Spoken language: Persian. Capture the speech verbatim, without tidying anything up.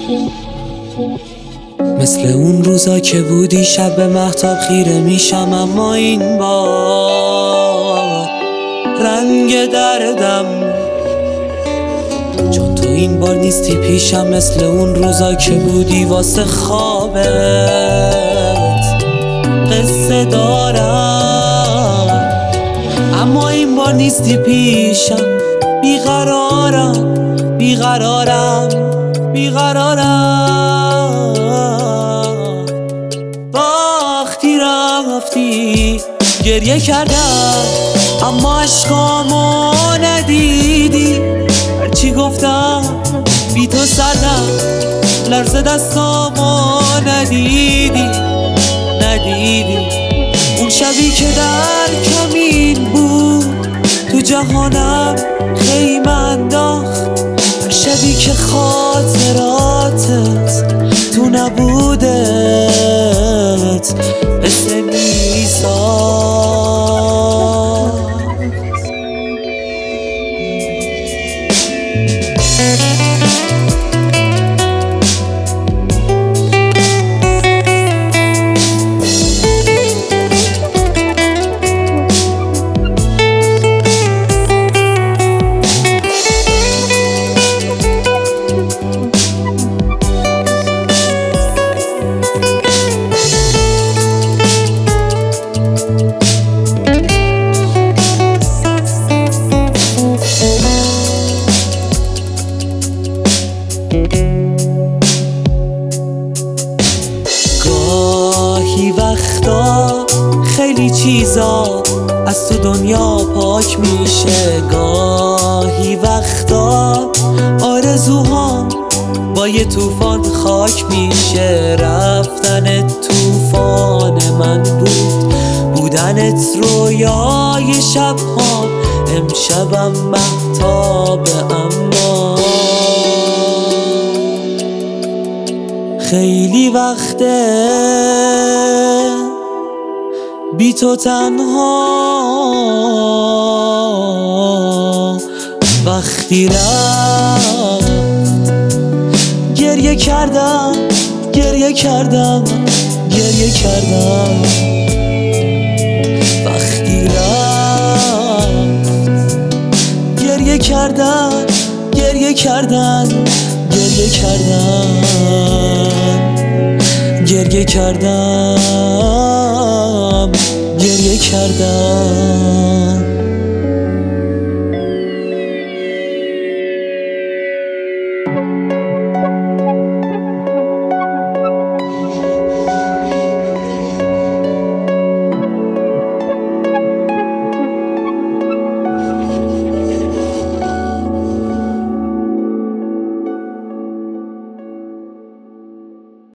مثل اون روزا که بودی شب به مهتاب خیره میشم، اما این بار رنگ دردم، چون تو این بار نیستی پیشم. مثل اون روزا که بودی واسه خوابت قصه دارم، اما این بار نیستی پیشم. بیقرارم بیقرارم بیقرارم. وقتی رفتی گریه کردم، اما عشقامو ندیدی. هرچی گفتم بی تو سردم، لرز دستامو ندیدی ندیدی. اون شبی که در کمین بود تو جهانم خیمه انداخت، هر شبی که خاطراتت تو نبودت قصه میساخت. گاهی وقتا خیلی چیزا از تو دنیا پاک میشه، گاهی وقتا آرزوهام با یه طوفان خاک میشه. رفتنت طوفان من بود، بودنت رویای شبهام، امشبم مهتابه. اما خیلی وقته بی تو تنها. وقتی رفت گریه کردم گریه کردم گریه کردم. وقتی رفت گریه کردن گریه کردن گریه کردن گریه کردم گریه کردم.